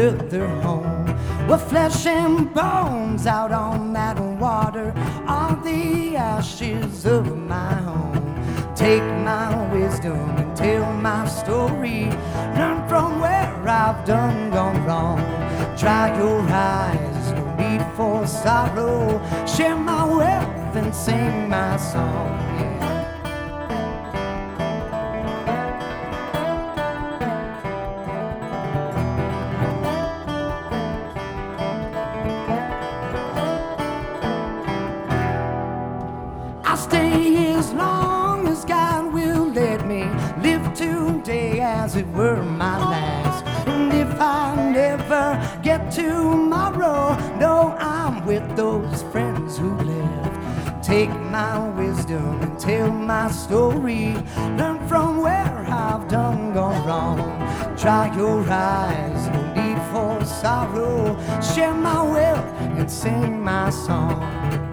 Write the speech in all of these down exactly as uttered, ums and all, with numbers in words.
further home. With flesh and bones out on that water are the ashes of my home. Take my wisdom and tell my story. Learn from where I've done gone wrong. Dry your eyes, no need for sorrow. Share my wealth and sing my song. Yeah. I'll stay as long as God will let me live today as it were my last. And if I never get tomorrow, no, I'm with those friends who left. Take my wisdom and tell my story. Learn from where I've done gone wrong. Dry your eyes, no need for sorrow. Share my wealth and sing my song.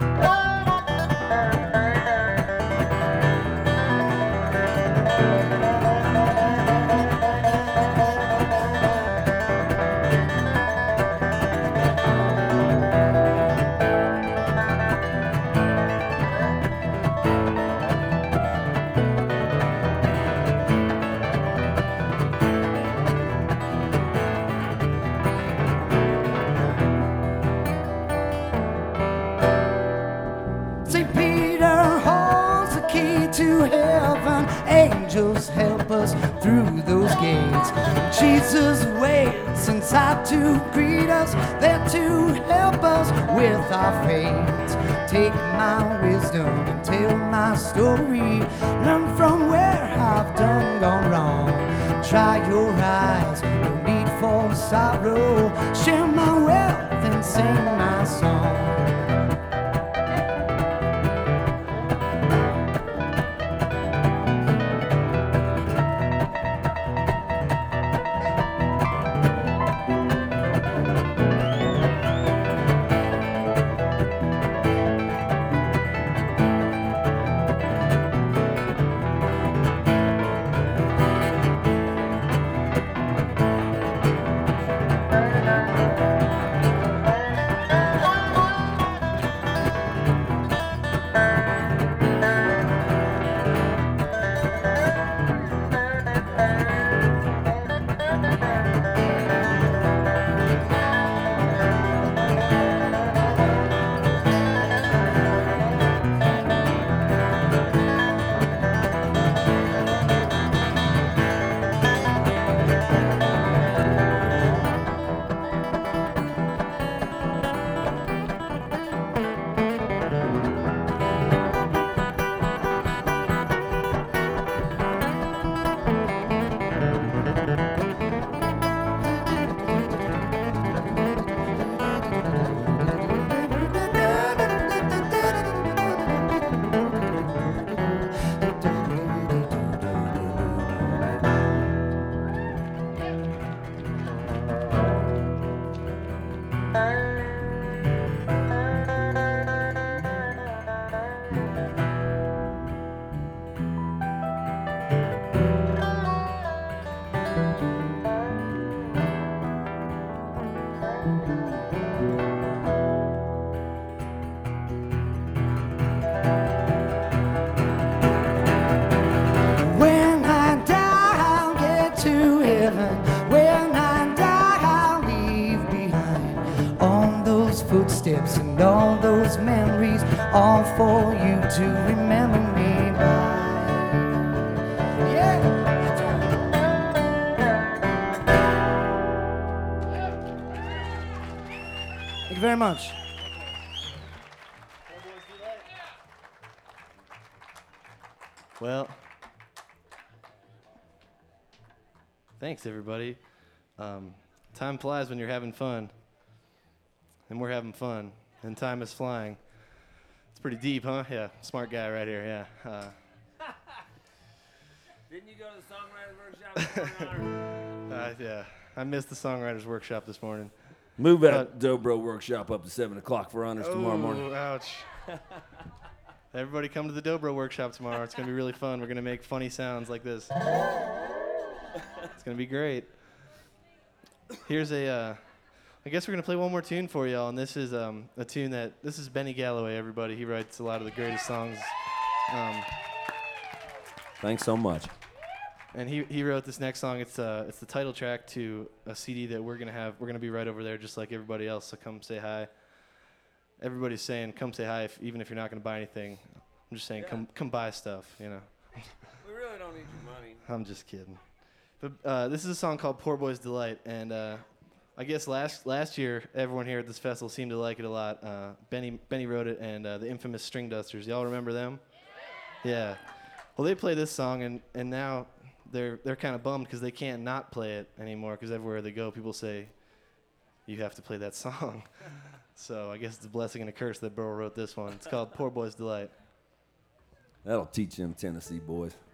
Saint Peter holds the key to heaven. Angels help us through those gates. Jesus waits inside to greet us, there to help us with our fate. Take my wisdom and tell my story. Learn from where I've done gone wrong. Dry your eyes, no need for sorrow. Share my wealth and sing my song. When I die, I'll get to heaven. When I die, I'll leave behind all those footsteps and all those memories, all for you to remember me by. Yeah. Thank you very much. Well, thanks everybody. Um, time flies when you're having fun, and we're having fun, and time is flying. It's pretty deep, huh? Yeah, smart guy right here. Yeah. Uh, Didn't you go to the songwriters workshop this morning? uh, yeah, I missed the songwriters workshop this morning. Move that Dobro workshop up to seven o'clock for honors tomorrow morning. Oh, ouch. Everybody come to the Dobro workshop tomorrow. It's going to be really fun. We're going to make funny sounds like this. It's going to be great. here's a. Uh, I guess we're gonna play one more tune for y'all, and this is um, a tune that this is Benny Galloway. Everybody, he writes a lot of the greatest songs. Um, Thanks so much. And he, he wrote this next song. It's uh it's the title track to a C D that we're gonna have. We're gonna be right over there, just like everybody else. So come say hi. Everybody's saying come say hi, if, even if you're not gonna buy anything. I'm just saying, yeah. come come buy stuff, you know. We really don't need your money. I'm just kidding. But uh, this is a song called Poor Boy's Delight, and uh, I guess last last year everyone here at this festival seemed to like it a lot. Uh, Benny Benny wrote it, and uh, the infamous String Dusters. Y'all remember them? Yeah. Well, they play this song, and, and now they're they're kind of bummed because they can't not play it anymore. Because everywhere they go, people say, "You have to play that song." So I guess it's a blessing and a curse that Burl wrote this one. It's called Poor Boy's Delight. That'll teach them Tennessee boys.